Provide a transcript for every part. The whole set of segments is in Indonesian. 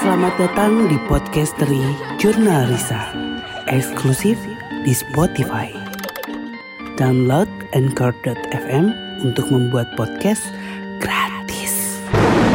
Selamat datang di Podcastery Jurnal Risa, eksklusif di Spotify. Download Anchor.fm untuk membuat podcast gratis.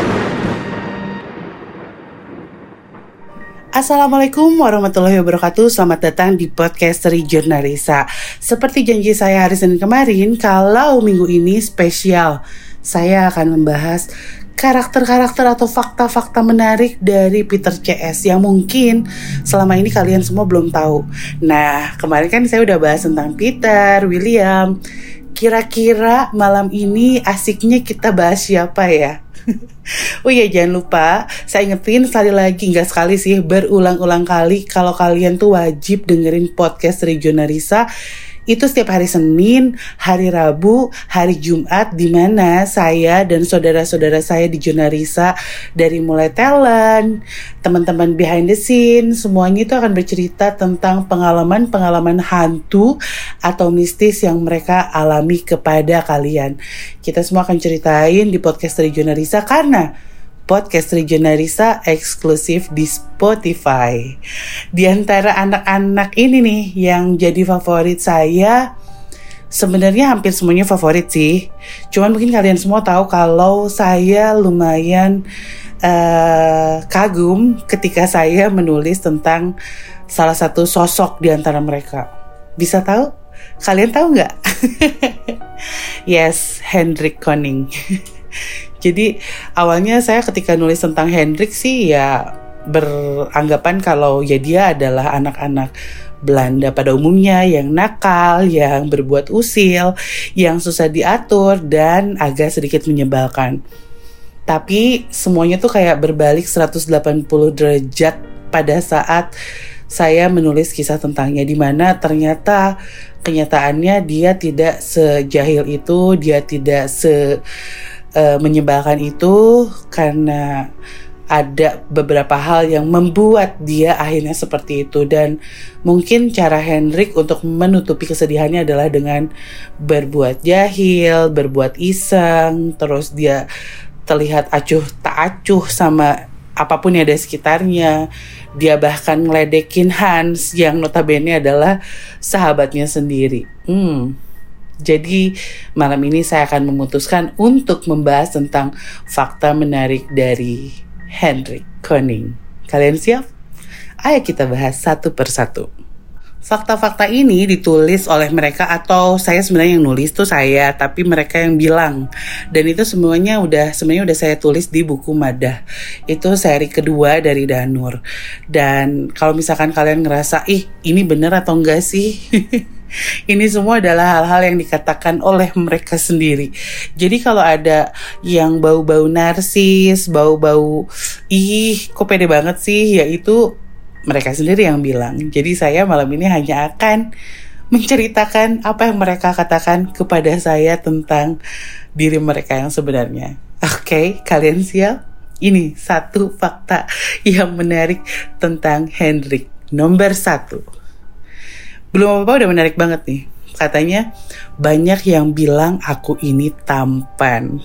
Assalamualaikum warahmatullahi wabarakatuh. Selamat datang di Podcastery Jurnal Risa. Seperti janji saya hari Senin kemarin, kalau minggu ini spesial, saya akan membahas karakter-karakter atau fakta-fakta menarik dari Peter CS yang mungkin selama ini kalian semua belum tahu. Nah, kemarin kan saya udah bahas tentang Peter, William. Kira-kira malam ini asiknya kita bahas siapa ya? Oh iya, jangan lupa saya ingetin sekali lagi, nggak sekali sih, berulang-ulang kali, kalau kalian tuh wajib dengerin podcast Regional Risa. Itu setiap hari Senin, hari Rabu, hari Jumat, di mana saya dan saudara-saudara saya di Jurnal Risa dari mulai talent, teman-teman behind the scene, semuanya itu akan bercerita tentang pengalaman-pengalaman hantu atau mistis yang mereka alami kepada kalian. Kita semua akan ceritain di podcast dari Jurnal Risa karena podcast Regional Risa eksklusif di Spotify. Di antara anak-anak ini nih yang jadi favorit saya, sebenarnya hampir semuanya favorit sih. Cuman mungkin kalian semua tahu kalau saya lumayan kagum ketika saya menulis tentang salah satu sosok di antara mereka. Bisa tahu? Kalian tahu nggak? Yes, Hendrik Koning. Jadi awalnya saya ketika nulis tentang Hendrik sih ya beranggapan kalau ya dia adalah anak-anak Belanda pada umumnya yang nakal, yang berbuat usil, yang susah diatur dan agak sedikit menyebalkan. Tapi semuanya tuh kayak berbalik 180 derajat pada saat saya menulis kisah tentangnya, di mana ternyata kenyataannya dia tidak sejahil itu, dia tidak menyebalkan itu, karena ada beberapa hal yang membuat dia akhirnya seperti itu. Dan mungkin cara Hendrik untuk menutupi kesedihannya adalah dengan berbuat jahil, berbuat iseng, terus dia terlihat acuh tak acuh sama apapun yang ada di sekitarnya. Dia bahkan ngeledekin Hans yang notabene adalah sahabatnya sendiri. Jadi malam ini saya akan memutuskan untuk membahas tentang fakta menarik dari Hendrik Koning. Kalian siap? Ayo kita bahas satu persatu. Fakta-fakta ini ditulis oleh mereka, atau saya sebenarnya yang nulis tuh saya, tapi mereka yang bilang. Dan itu sebenarnya udah saya tulis di buku Madah. Itu seri kedua dari Danur. Dan kalau misalkan kalian ngerasa, ini bener atau enggak sih? Ini semua adalah hal-hal yang dikatakan oleh mereka sendiri. Jadi kalau ada yang bau-bau narsis, bau-bau kok pede banget sih, ya itu mereka sendiri yang bilang. Jadi saya malam ini hanya akan menceritakan apa yang mereka katakan kepada saya tentang diri mereka yang sebenarnya. Oke, kalian siap? Ini satu fakta yang menarik tentang Hendrik. Nomor 1. Belum apa-apa udah menarik banget nih. Katanya banyak yang bilang aku ini tampan.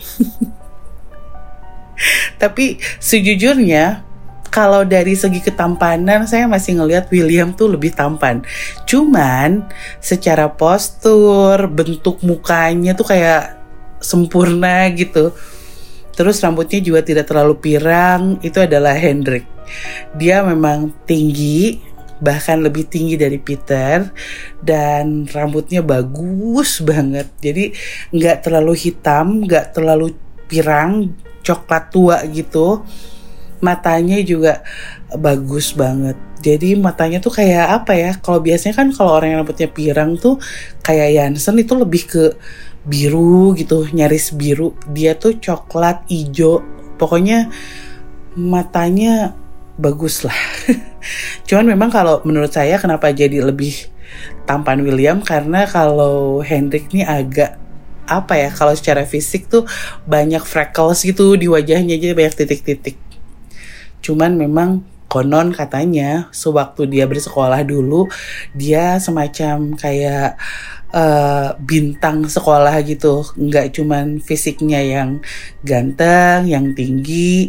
Tapi sejujurnya kalau dari segi ketampanan saya masih ngelihat William tuh lebih tampan. Cuman secara postur, bentuk mukanya tuh kayak sempurna gitu. Terus rambutnya juga tidak terlalu pirang. Itu adalah Hendrik. Dia memang tinggi, bahkan lebih tinggi dari Peter, dan rambutnya bagus banget. Jadi nggak terlalu hitam, nggak terlalu pirang, coklat tua gitu. Matanya juga bagus banget. Jadi matanya tuh kayak apa ya? Kalau biasanya kan kalau orang yang rambutnya pirang tuh kayak Jansen itu lebih ke biru gitu, nyaris biru. Dia tuh coklat, hijau. Pokoknya matanya bagus lah. Cuman memang kalau menurut saya kenapa jadi lebih tampan William, karena kalau Hendrik ini agak apa ya, kalau secara fisik tuh banyak freckles gitu di wajahnya, jadi banyak titik-titik. Cuman memang konon katanya sewaktu dia bersekolah dulu, dia semacam kayak bintang sekolah gitu. Nggak cuman fisiknya yang ganteng, yang tinggi,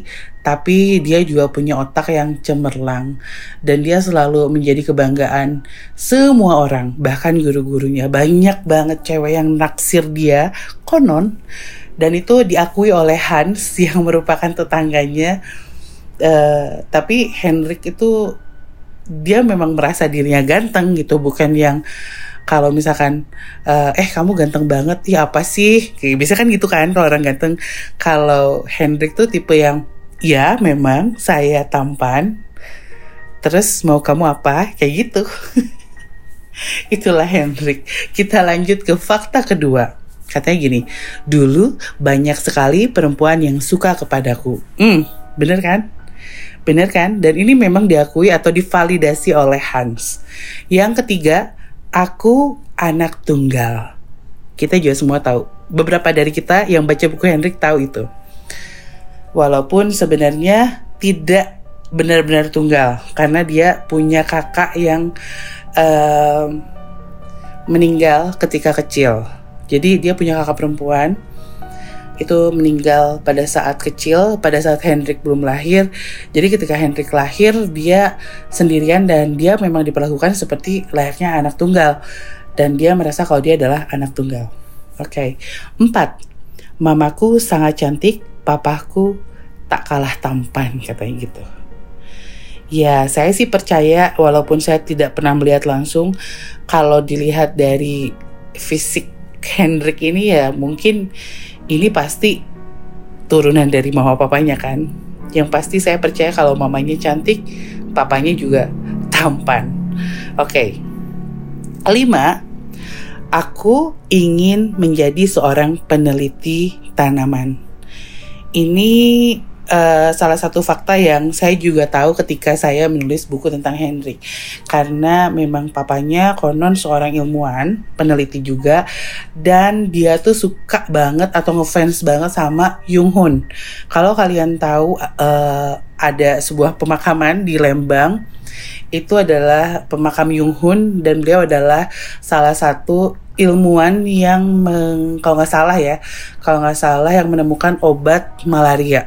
tapi dia juga punya otak yang cemerlang. Dan dia selalu menjadi kebanggaan semua orang, bahkan guru-gurunya. Banyak banget cewek yang naksir dia, konon. Dan itu diakui oleh Hans yang merupakan tetangganya. Tapi Henrik itu dia memang merasa dirinya ganteng gitu, bukan yang kalau misalkan kamu ganteng banget ya apa sih, kayak biasa kan gitu kan kalau orang ganteng. Kalau Henrik tuh tipe yang ya memang saya tampan, terus mau kamu apa, kayak gitu. Itulah Henrik. Kita lanjut ke fakta kedua. Katanya gini, dulu banyak sekali perempuan yang suka kepadaku. Bener kan? Bener kan? Dan ini memang diakui atau divalidasi oleh Hans. Yang ketiga, aku anak tunggal. Kita juga semua tahu. Beberapa dari kita yang baca buku Henrik tahu itu. Walaupun sebenarnya tidak benar-benar tunggal. Karena dia punya kakak yang meninggal ketika kecil. Jadi dia punya kakak perempuan. Itu meninggal pada saat kecil, pada saat Henrik belum lahir. Jadi ketika Henrik lahir, dia sendirian dan dia memang diperlakukan seperti layaknya anak tunggal. Dan dia merasa kalau dia adalah anak tunggal. Oke. 4. Mamaku sangat cantik, papaku tak kalah tampan, katanya gitu. Ya, saya sih percaya walaupun saya tidak pernah melihat langsung, kalau dilihat dari fisik Henrik ini ya mungkin ini pasti turunan dari mama papanya kan. Yang pasti saya percaya kalau mamanya cantik, papanya juga tampan. Oke. 5. Aku ingin menjadi seorang peneliti tanaman. Ini salah satu fakta yang saya juga tahu ketika saya menulis buku tentang Henrik. Karena memang papanya konon seorang ilmuwan, peneliti juga. Dan dia tuh suka banget atau ngefans banget sama Jung Hoon. Kalau kalian tahu ada sebuah pemakaman di Lembang. Itu adalah pemakam Jung Hoon dan beliau adalah salah satu ilmuwan yang kalau nggak salah yang menemukan obat malaria.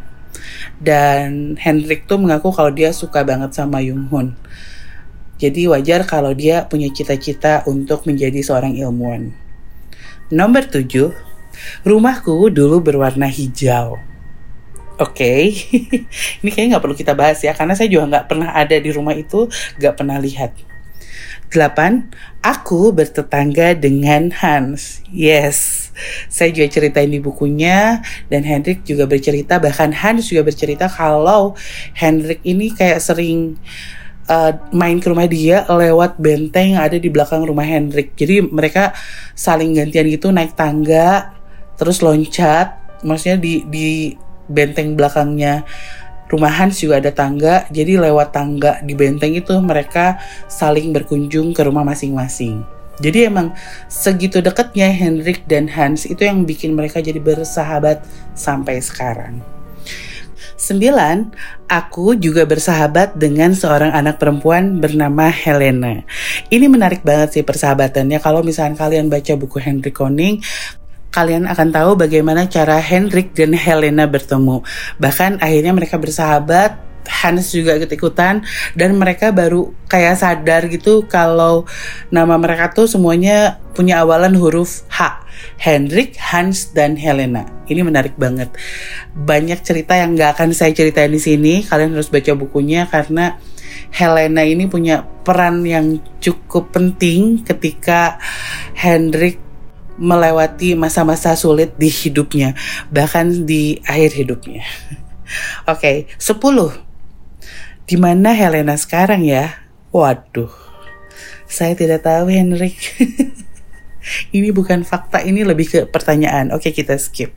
Dan Henrik tuh mengaku kalau dia suka banget sama Jung Hoon. Jadi wajar kalau dia punya cita-cita untuk menjadi seorang ilmuwan. Nomor 7, rumahku dulu berwarna hijau. Oke. Ini kayaknya gak perlu kita bahas ya, karena saya juga gak pernah ada di rumah itu, gak pernah lihat. 8. Aku bertetangga dengan Hans. Yes, saya juga ceritain di bukunya. Dan Henrik juga bercerita, bahkan Hans juga bercerita kalau Henrik ini kayak sering main ke rumah dia lewat benteng yang ada di belakang rumah Henrik. Jadi mereka saling gantian gitu naik tangga, terus loncat. Maksudnya di benteng belakangnya rumah Hans juga ada tangga, jadi lewat tangga di benteng itu mereka saling berkunjung ke rumah masing-masing. Jadi emang segitu dekatnya Henrik dan Hans, itu yang bikin mereka jadi bersahabat sampai sekarang. 9. Aku juga bersahabat dengan seorang anak perempuan bernama Helena. Ini menarik banget sih persahabatannya. Kalau misalkan kalian baca buku Henrik Koning, kalian akan tahu bagaimana cara Henrik dan Helena bertemu. Bahkan akhirnya mereka bersahabat, Hans juga ikut-ikutan, dan mereka baru kayak sadar gitu kalau nama mereka tuh semuanya punya awalan huruf H. Henrik, Hans, dan Helena. Ini menarik banget. Banyak cerita yang gak akan saya ceritain di sini. Kalian harus baca bukunya karena Helena ini punya peran yang cukup penting ketika Henrik melewati masa-masa sulit di hidupnya, bahkan di akhir hidupnya. Oke, 10. Di mana Helena sekarang ya? Waduh, saya tidak tahu Henrik. Ini bukan fakta, ini lebih ke pertanyaan. Oke, kita skip.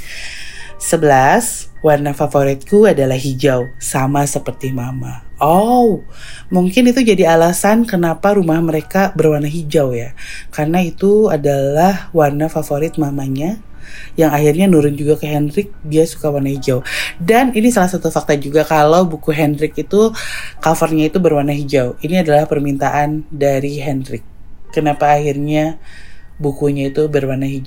11. Warna favoritku adalah hijau, sama seperti mama. Oh, mungkin itu jadi alasan kenapa rumah mereka berwarna hijau ya. Karena itu adalah warna favorit mamanya, yang akhirnya nurun juga ke Henrik, dia suka warna hijau. Dan ini salah satu fakta juga kalau buku Henrik itu covernya itu berwarna hijau. Ini adalah permintaan dari Henrik. Kenapa akhirnya bukunya itu berwarna hijau.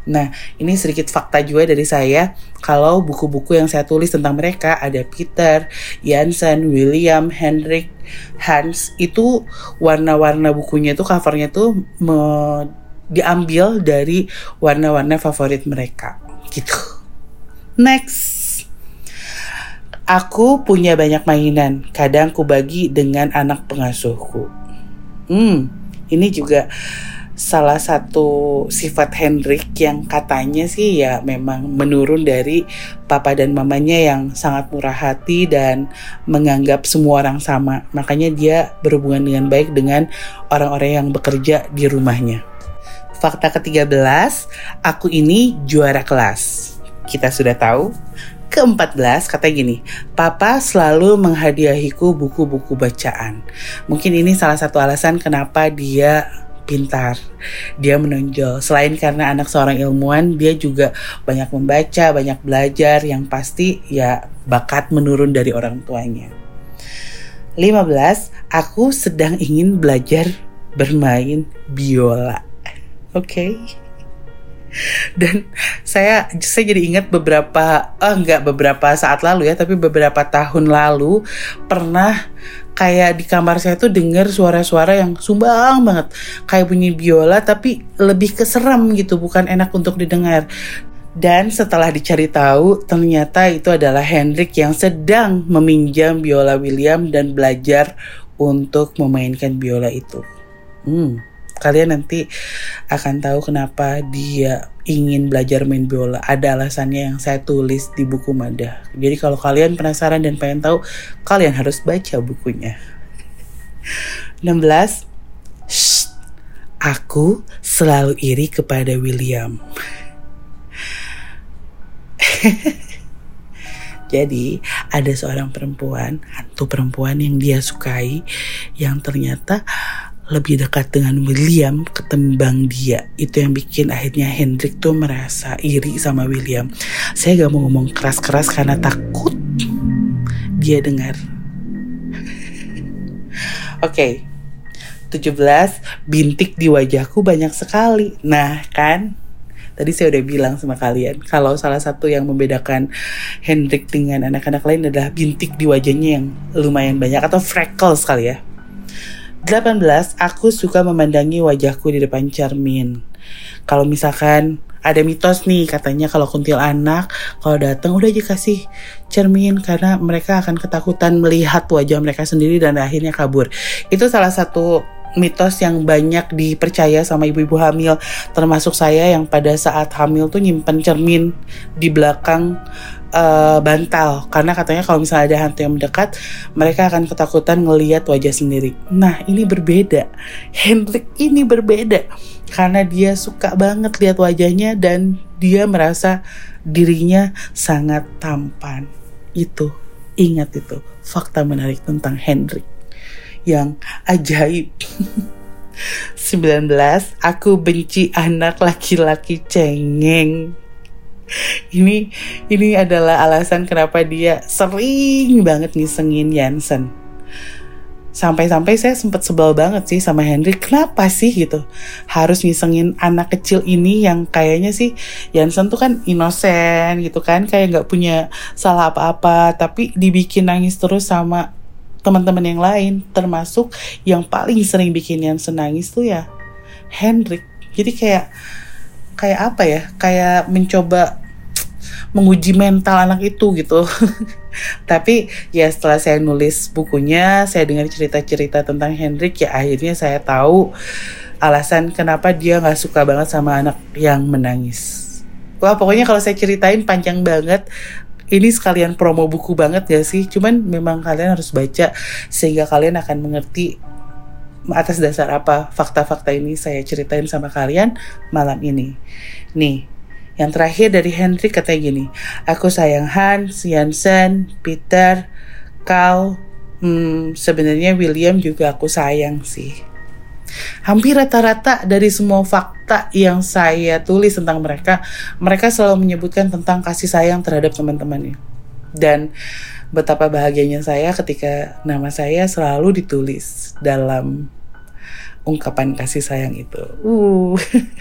Nah, ini sedikit fakta juga dari saya. Kalau buku-buku yang saya tulis tentang mereka, ada Peter, Jansen, William, Henrik, Hans, itu warna-warna bukunya itu, covernya tuh diambil dari warna-warna favorit mereka. Gitu. Next. Aku punya banyak mainan. Kadang ku bagi dengan anak pengasuhku. Ini juga salah satu sifat Henrik yang katanya sih ya memang menurun dari papa dan mamanya yang sangat murah hati dan menganggap semua orang sama. Makanya dia berhubungan dengan baik dengan orang-orang yang bekerja di rumahnya. Fakta ke-13, aku ini juara kelas. Kita sudah tahu. Ke-14 kata gini, papa selalu menghadiahiku buku-buku bacaan. Mungkin ini salah satu alasan kenapa dia pintar, dia menonjol. Selain karena anak seorang ilmuwan, dia juga banyak membaca, banyak belajar, yang pasti ya bakat menurun dari orang tuanya. 15, aku sedang ingin belajar bermain biola. Oke. Dan saya jadi ingat beberapa saat lalu ya, tapi beberapa tahun lalu pernah kayak di kamar saya tuh dengar suara-suara yang sumbang banget, kayak bunyi biola tapi lebih keseram gitu, bukan enak untuk didengar. Dan setelah dicari tahu, ternyata itu adalah Henrik yang sedang meminjam biola William dan belajar untuk memainkan biola itu. Kalian nanti akan tahu kenapa dia ingin belajar main biola. Ada alasannya yang saya tulis di buku Madah. Jadi kalau kalian penasaran dan pengen tahu, kalian harus baca bukunya. 16. Aku selalu iri kepada William. Jadi ada seorang perempuan, hantu perempuan yang dia sukai, yang ternyata lebih dekat dengan William ketimbang dia. Itu yang bikin akhirnya Henrik tuh merasa iri sama William. Saya gak mau ngomong keras-keras karena takut dia dengar. Oke. 17, bintik di wajahku banyak sekali. Nah kan, tadi saya udah bilang sama kalian, kalau salah satu yang membedakan Henrik dengan anak-anak lain adalah bintik di wajahnya yang lumayan banyak, atau freckles kali ya. 18, aku suka memandangi wajahku di depan cermin. Kalau misalkan ada mitos nih, katanya kalau kuntilanak kalau datang udah aja kasih cermin karena mereka akan ketakutan melihat wajah mereka sendiri dan akhirnya kabur. Itu salah satu mitos yang banyak dipercaya sama ibu-ibu hamil, termasuk saya yang pada saat hamil tuh nyimpen cermin di belakang bantal, karena katanya kalau misalnya ada hantu yang mendekat, mereka akan ketakutan ngelihat wajah sendiri. Nah ini berbeda, Henrik ini berbeda karena dia suka banget lihat wajahnya dan dia merasa dirinya sangat tampan. Itu, ingat itu fakta menarik tentang Henrik yang ajaib. 19, aku benci anak laki-laki cengeng. Ini adalah alasan kenapa dia sering banget ngisengin Jansen. Sampai-sampai saya sempat sebel banget sih sama Henrik. Kenapa sih gitu harus ngisengin anak kecil ini yang kayaknya sih Jansen tuh kan inosen gitu kan, kayak gak punya salah apa-apa, tapi dibikin nangis terus sama teman-teman yang lain, termasuk yang paling sering bikin Jansen nangis tuh ya Henrik. Jadi kayak apa ya, kayak mencoba menguji mental anak itu gitu. Tapi ya setelah saya nulis bukunya, saya dengar cerita-cerita tentang Henrik, ya akhirnya saya tahu alasan kenapa dia gak suka banget sama anak yang menangis. Wah pokoknya kalau saya ceritain panjang banget. Ini sekalian promo buku banget gak sih? Cuman memang kalian harus baca sehingga kalian akan mengerti atas dasar apa fakta-fakta ini saya ceritain sama kalian malam ini. Nih, yang terakhir dari Henrik katanya gini, aku sayang Hans, Jansen, Peter, Carl, sebenarnya William juga aku sayang sih. Hampir rata-rata dari semua fakta yang saya tulis tentang mereka selalu menyebutkan tentang kasih sayang terhadap teman-temannya. Dan betapa bahagianya saya ketika nama saya selalu ditulis dalam ungkapan kasih sayang itu.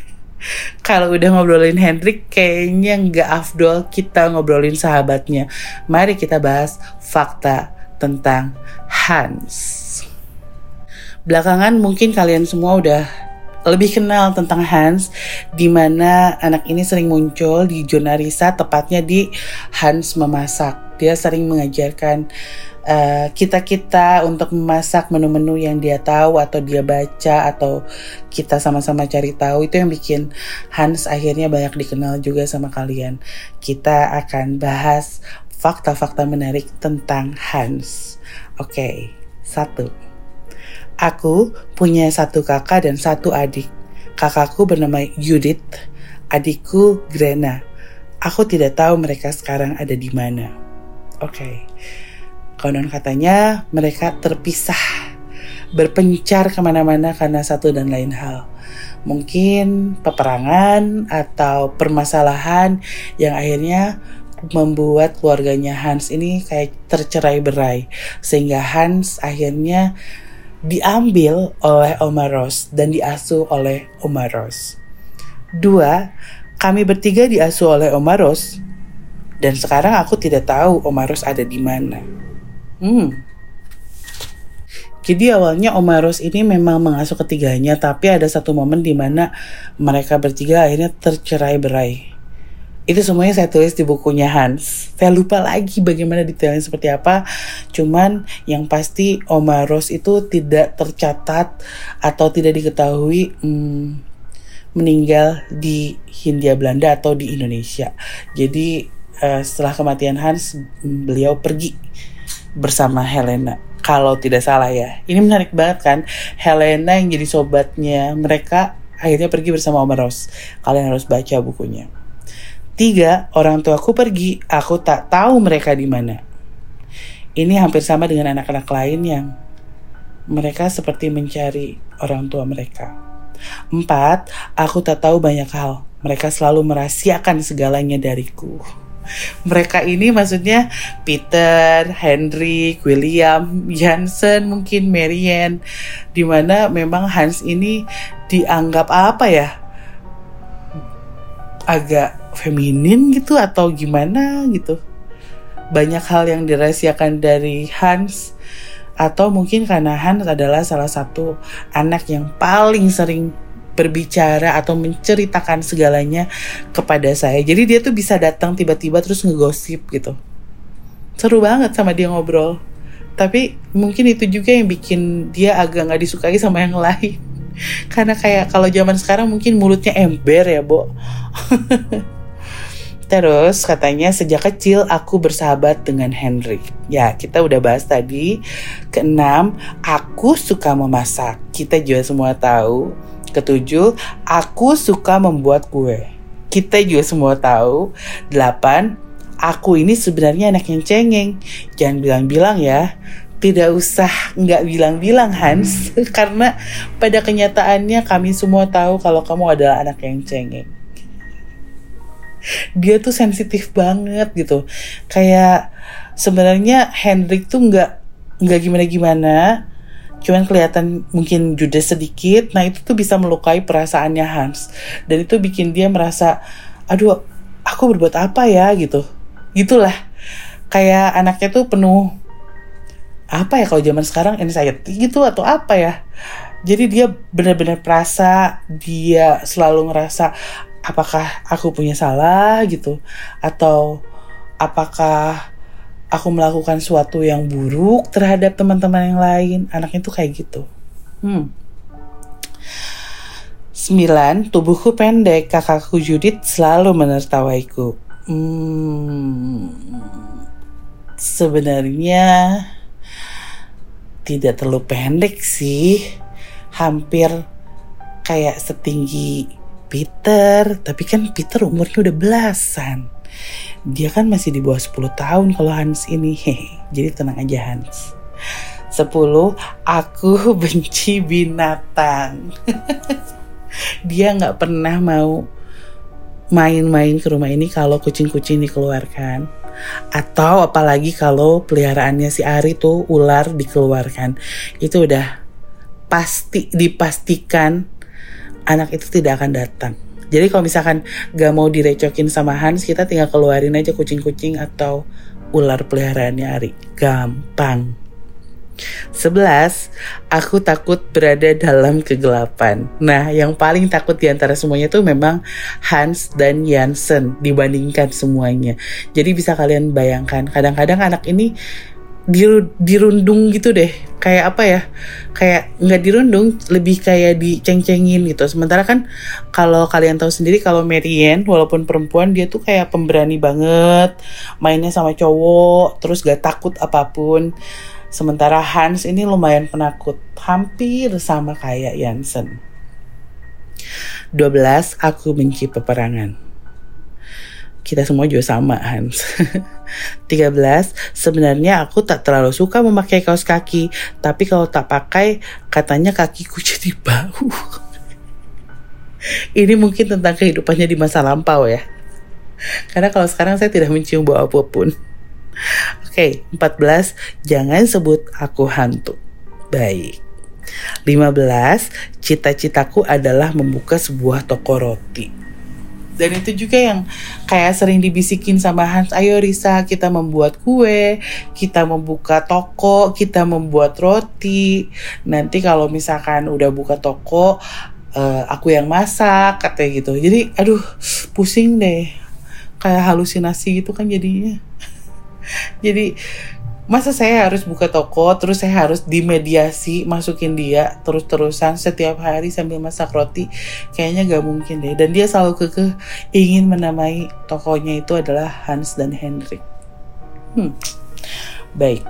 Kalau udah ngobrolin Hendrik, kayaknya nggak afdol kita ngobrolin sahabatnya. Mari kita bahas fakta tentang Hans. Belakangan mungkin kalian semua udah lebih kenal tentang Hans, di mana anak ini sering muncul di Zona Risa, tepatnya di Hans Memasak. Dia sering mengajarkan kita-kita untuk memasak menu-menu yang dia tahu atau dia baca atau kita sama-sama cari tahu. Itu yang bikin Hans akhirnya banyak dikenal juga sama kalian. Kita akan bahas fakta-fakta menarik tentang Hans. Oke, 1. Aku punya 1 kakak dan 1 adik. Kakakku bernama Judith, adikku Grena. Aku tidak tahu mereka sekarang ada di mana. Oke. Konon katanya mereka terpisah, berpencar kemana-mana karena satu dan lain hal. Mungkin peperangan atau permasalahan yang akhirnya membuat keluarganya Hans ini kayak tercerai-berai. Sehingga Hans akhirnya diambil oleh Oma Ros dan diasuh oleh Oma Ros. 2, kami bertiga diasuh oleh Oma Ros. Dan sekarang aku tidak tahu Oma Ros ada di mana. Jadi awalnya Oma Ros ini memang mengasuh ketiganya, tapi ada satu momen di mana mereka bertiga akhirnya tercerai-berai. Itu semuanya saya tulis di bukunya Hans. Saya lupa lagi bagaimana detailnya seperti apa. Cuman yang pasti Oma Ros itu tidak tercatat atau tidak diketahui meninggal di Hindia Belanda atau di Indonesia. Jadi setelah kematian Hans, beliau pergi bersama Helena, kalau tidak salah ya. Ini menarik banget kan, Helena yang jadi sobatnya mereka akhirnya pergi bersama Oma Ros. Kalian harus baca bukunya. 3, orang tuaku pergi, aku tak tahu mereka di mana. Ini hampir sama dengan anak-anak lain yang mereka seperti mencari orang tua mereka. 4, aku tak tahu banyak hal. Mereka selalu merahasiakan segalanya dariku. Mereka ini maksudnya Peter, Hendrik, William, Jansen, mungkin Marianne, dimana memang Hans ini dianggap apa ya, agak feminin gitu atau gimana gitu. Banyak hal yang dirahasiakan dari Hans, atau mungkin karena Hans adalah salah satu anak yang paling sering berbicara atau menceritakan segalanya kepada saya. Jadi dia tuh bisa datang tiba-tiba terus ngegosip gitu. Seru banget sama dia ngobrol. Tapi mungkin itu juga yang bikin dia agak gak disukai sama yang lain. Karena kayak kalau zaman sekarang mungkin mulutnya ember ya, Bo. Terus katanya sejak kecil aku bersahabat dengan Hendrik. Ya, kita udah bahas tadi. 6, aku suka memasak. Kita juga semua tahu. 7, aku suka membuat kue. Kita juga semua tahu. 8, aku ini sebenarnya anak yang cengeng. Jangan bilang-bilang ya. Tidak usah nggak bilang-bilang Hans. Karena pada kenyataannya kami semua tahu kalau kamu adalah anak yang cengeng. Dia tuh sensitif banget gitu. Kayak sebenarnya Hendrik tuh nggak gimana-gimana. Cuman kelihatan mungkin judes sedikit. Nah itu tuh bisa melukai perasaannya Hans. Dan itu bikin dia merasa, aduh aku berbuat apa ya gitu. Gitulah. Kayak anaknya tuh penuh, apa ya kalau zaman sekarang, anxiety gitu atau apa ya. Jadi dia benar-benar perasa, dia selalu ngerasa apakah aku punya salah gitu. Atau apakah aku melakukan sesuatu yang buruk terhadap teman-teman yang lain. Anaknya tuh kayak gitu. 9, tubuhku pendek. Kakakku Judith selalu menertawaiku. Sebenarnya tidak terlalu pendek sih. Hampir kayak setinggi Peter. Tapi kan Peter umurnya udah belasan. Dia kan masih di bawah 10 tahun kalau Hans ini. Jadi tenang aja Hans. 10, aku benci binatang. Dia gak pernah mau main-main ke rumah ini kalau kucing-kucing dikeluarkan. Atau apalagi kalau peliharaannya si Ari tuh ular dikeluarkan. Itu udah dipastikan anak itu tidak akan datang. Jadi kalau misalkan gak mau direcokin sama Hans, kita tinggal keluarin aja kucing-kucing atau ular peliharaannya Ari. Gampang. 11. Aku takut berada dalam kegelapan. Nah, yang paling takut diantara semuanya tuh memang Hans dan Jansen dibandingkan semuanya. Jadi bisa kalian bayangkan, kadang-kadang anak ini dirundung gitu deh, kayak apa ya, kayak nggak dirundung, lebih kayak diceng-cengin gitu. Sementara kan kalau kalian tahu sendiri, kalau Marianne walaupun perempuan, dia tuh kayak pemberani banget, mainnya sama cowok, terus gak takut apapun. Sementara Hans ini lumayan penakut, hampir sama kayak Jansen. 12. Aku benci peperangan. Kita semua juga sama, Hans. 13. Sebenarnya aku tak terlalu suka memakai kaos kaki, tapi kalau tak pakai, katanya kakiku jadi bau. Ini mungkin tentang kehidupannya di masa lampau ya. Karena kalau sekarang saya tidak mencium bau apapun. Oke, 14. Jangan sebut aku hantu. Baik. 15. Cita-citaku adalah membuka sebuah toko roti. Dan itu juga yang kayak sering dibisikin sama Hans, ayo Risa, kita membuat kue, kita membuka toko, kita membuat roti. Nanti kalau misalkan udah buka toko, aku yang masak, katanya gitu. Jadi aduh, pusing deh, kayak halusinasi gitu kan jadinya. Jadi masa saya harus buka toko, terus saya harus dimediasi masukin dia terus-terusan setiap hari sambil masak roti? Kayaknya gak mungkin deh. Dan dia selalu kekeh ingin menamai tokonya itu adalah Hans dan Hendrik. Baik.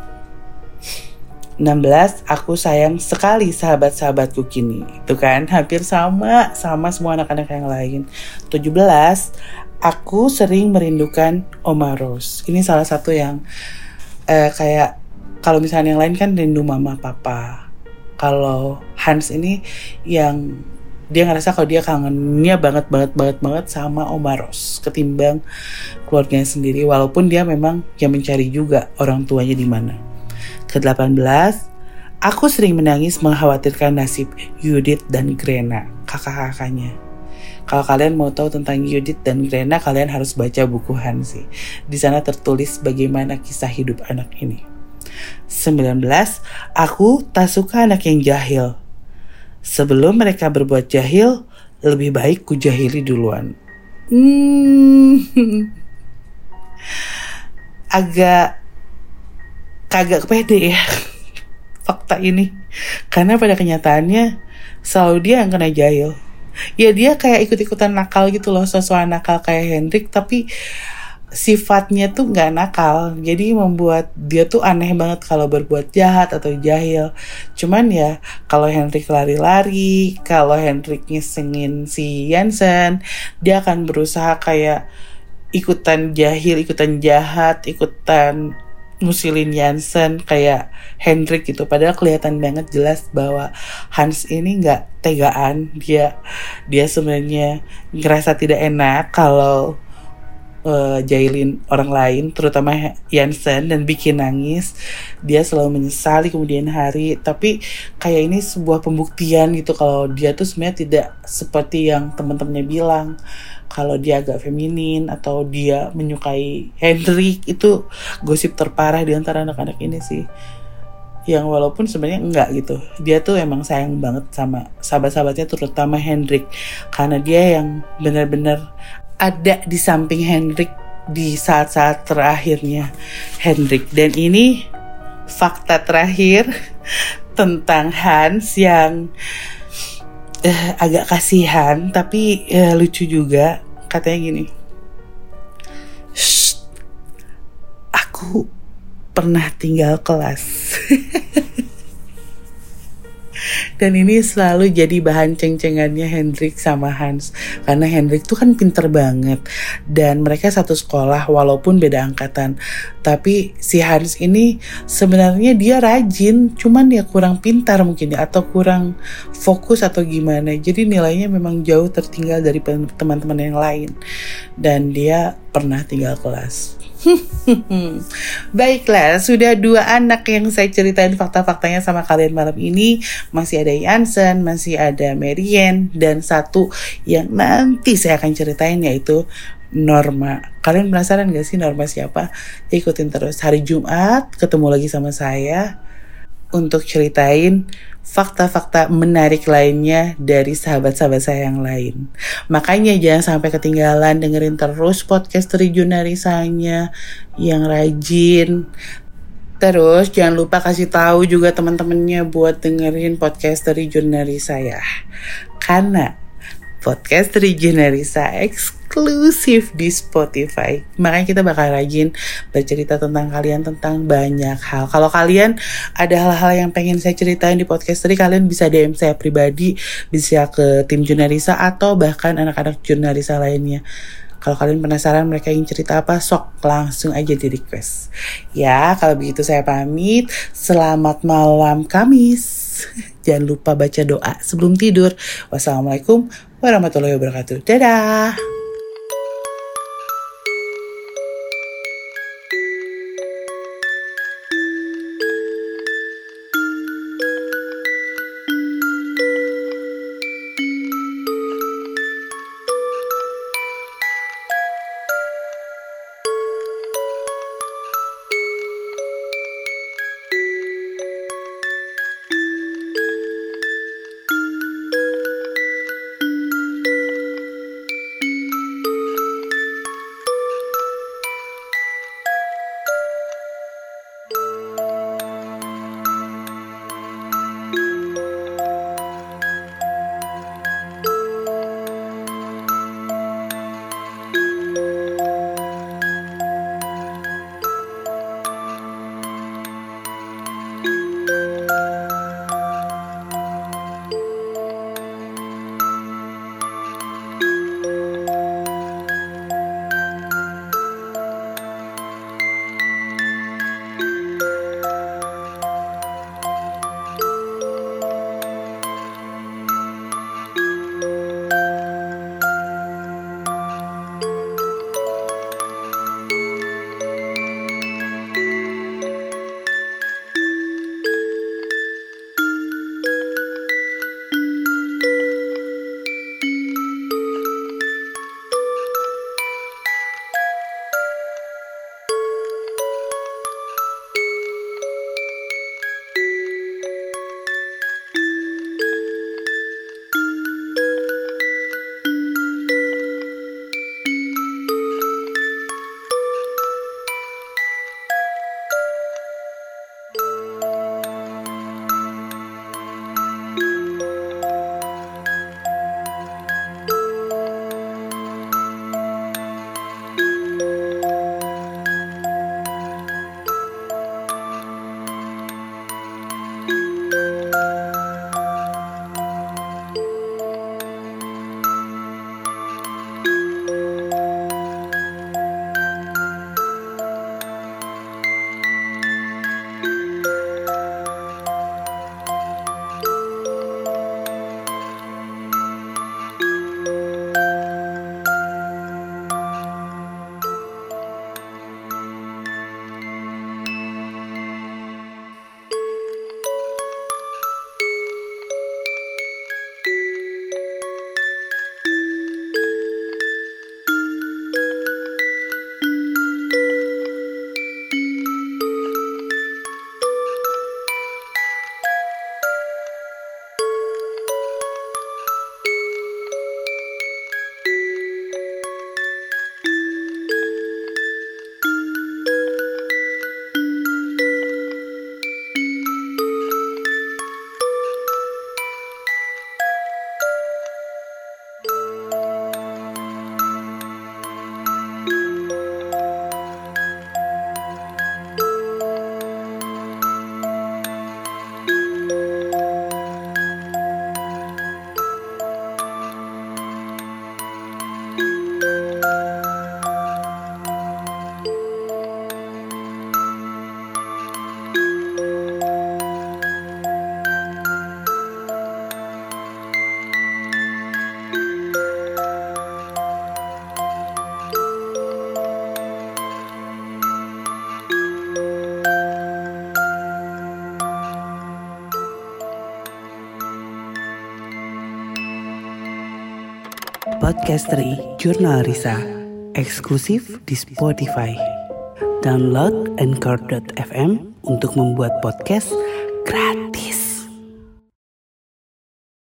16. Aku sayang sekali sahabat-sahabatku kini. Itu kan hampir sama semua anak-anak yang lain. 17. Aku sering merindukan Oma Rose. Ini salah satu yang kayak kalau misalnya yang lain kan rindu mama papa. Kalau Hans ini yang dia ngerasa kalau dia kangennya banget sama Oma Rose ketimbang keluarganya sendiri, walaupun dia memang yang mencari juga orang tuanya di mana. Ke-18, aku sering menangis mengkhawatirkan nasib Judith dan Grena, kakak-kakaknya. Kalau kalian mau tahu tentang Judith dan Grena, kalian harus baca buku Hansi. Di sana tertulis bagaimana kisah hidup anak ini. 19. Aku tak suka anak yang jahil. Sebelum mereka berbuat jahil, lebih baik ku jahili duluan. Agak kagak pede ya fakta ini. Karena pada kenyataannya selalu dia yang kena jahil. Ya dia kayak ikut-ikutan nakal gitu loh, sosok nakal kayak Hendrik, tapi sifatnya tuh gak nakal. Jadi membuat dia tuh aneh banget kalau berbuat jahat atau jahil. Cuman ya kalau Hendrik lari-lari, kalau Hendrik ngesengin si Jansen, dia akan berusaha kayak ikutan jahil, ikutan jahat, ikutan ngusilin Jansen kayak Hendrik gitu. Padahal kelihatan banget jelas bahwa Hans ini gak tegaan. Dia sebenarnya ngerasa tidak enak kalau jahilin orang lain, terutama Jansen, dan bikin nangis. Dia selalu menyesali kemudian hari. Tapi kayak ini sebuah pembuktian gitu kalau dia tuh sebenarnya tidak seperti yang teman-temannya bilang, kalau dia agak feminin atau dia menyukai Hendrik. Itu gosip terparah di antara anak-anak ini sih, yang walaupun sebenarnya enggak gitu. Dia tuh emang sayang banget sama sahabat-sahabatnya, terutama Hendrik, karena dia yang benar-benar ada di samping Hendrik di saat-saat terakhirnya Hendrik. Dan ini fakta terakhir tentang Hans yang agak kasihan tapi lucu juga. Katanya gini, aku pernah tinggal kelas. Dan ini selalu jadi bahan ceng-cengannya Hendrik sama Hans, karena Hendrik tuh kan pinter banget dan mereka satu sekolah walaupun beda angkatan. Tapi si Hans ini sebenarnya dia rajin, cuman dia kurang pintar mungkin ya, atau kurang fokus atau gimana. Jadi nilainya memang jauh tertinggal dari teman-teman yang lain. Dan dia pernah tinggal kelas. Baiklah, sudah 2 anak yang saya ceritain fakta-faktanya sama kalian malam ini. Masih ada Yansen, masih ada Marian, dan satu yang nanti saya akan ceritain yaitu Norma. Kalian penasaran gak sih Norma siapa? Ikutin terus. Hari Jumat ketemu lagi sama saya untuk ceritain fakta-fakta menarik lainnya dari sahabat-sahabat saya yang lain. Makanya jangan sampai ketinggalan, dengerin terus podcast Jurnarisanya yang rajin. Terus jangan lupa kasih tahu juga teman-temannya buat dengerin podcast Jurnalisa ya. Karena podcast Jurnalisa eksklusif di Spotify. Makanya kita bakal rajin bercerita tentang kalian tentang banyak hal. Kalau kalian ada hal-hal yang pengen saya ceritain di podcast kalian bisa DM saya pribadi, bisa ke tim Jurnalisa atau bahkan anak-anak Jurnalisa lainnya. Kalau kalian penasaran mereka ingin cerita apa, sok langsung aja di request. Ya, kalau begitu saya pamit. Selamat malam Kamis. Jangan lupa baca doa sebelum tidur. Wassalamualaikum warahmatullahi wabarakatuh. Dadah. Podcasteri Jurnal Risa, eksklusif di Spotify. Download Anchor.fm untuk membuat podcast gratis.